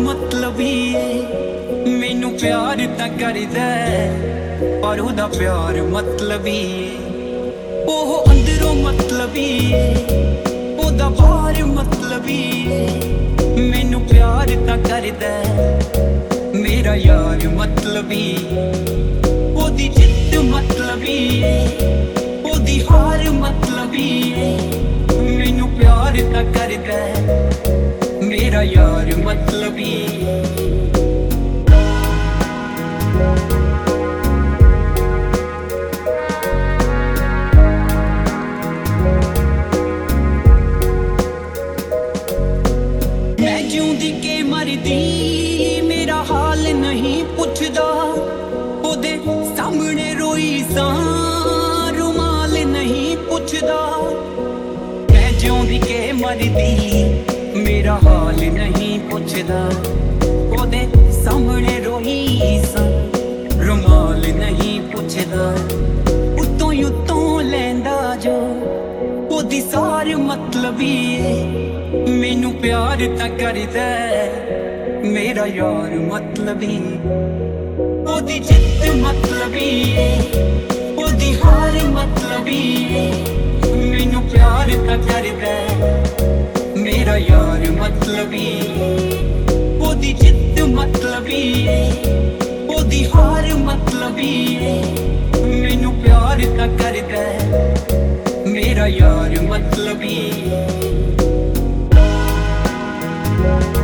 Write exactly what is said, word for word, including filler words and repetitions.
मतलबी है। मैनू प्यार तां करदा पर ओहदा प्यार मतलबी है। ओह अंदरों मतलबी है, ओहदा बाहर मतलबी है। मैनू प्यार तां करदा मेरा यार मतलबी, ओहदी जिद्द मतलबी है, ओहदी हार मतलबी है। मैनू प्यार तां करदा मेरा यार मतलबी। मैं जिउंदी के मरदी मेरा हाल नहीं पुछदा, ओदे सामने रोई सां रुमाल नहीं पुछदा। मैं जिउंदी के मरदी मेरा हाल नहीं पुछदा, ओदे सामने रोई सां रुमाल नहीं पुछदा। उत्तों ही उत्तों लैंदा जो ओदी सार मतलबी है। मैनू प्यार तां करदा मेरा यार मतलबी, ओदी जिद्द मतलबी है, ओदी हार मतलबी है। मैनू प्यार तां करदा मेरा यार मतलबी, ओदी जिद्द मतलबी है, ओदी हार मतलबी है। मैनू प्यार तां करदा मेरा यार मतलबी।